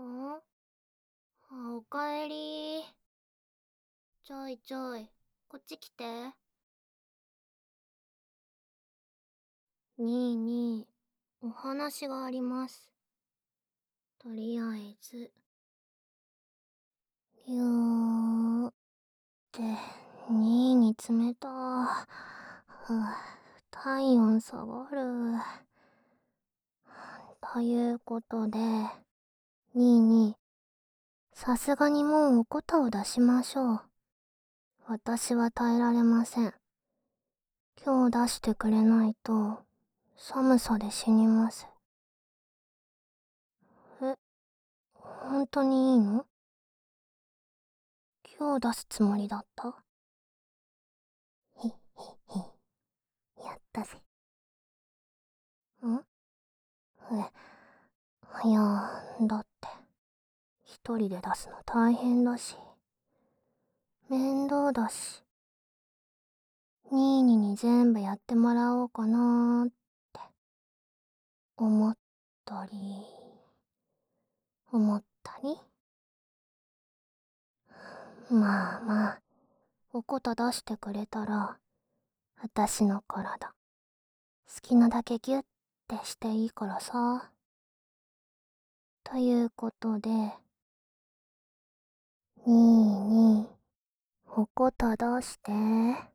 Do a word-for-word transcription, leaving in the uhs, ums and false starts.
んあ、おかえり。ちょいちょい、こっち来て。にいにい、お話があります。とりあえず。ぎゅーって、にいに冷た。ふぅ、体温下がる。ということで、にいに、さすがにもうおこたを出しましょう。私は耐えられません。今日出してくれないと、寒さで死にます。え、本当にいいの？今日出すつもりだった？ひっひっひ、やったぜ。ん？え、いや、だって、一人で出すの大変だし、面倒だし、ニーニに全部やってもらおうかなーって思ったり、思ったり。まあまあ、おこた出してくれたら、私の体、好きなだけギュッてしていいからさ。ということで、にいに、おこた出して。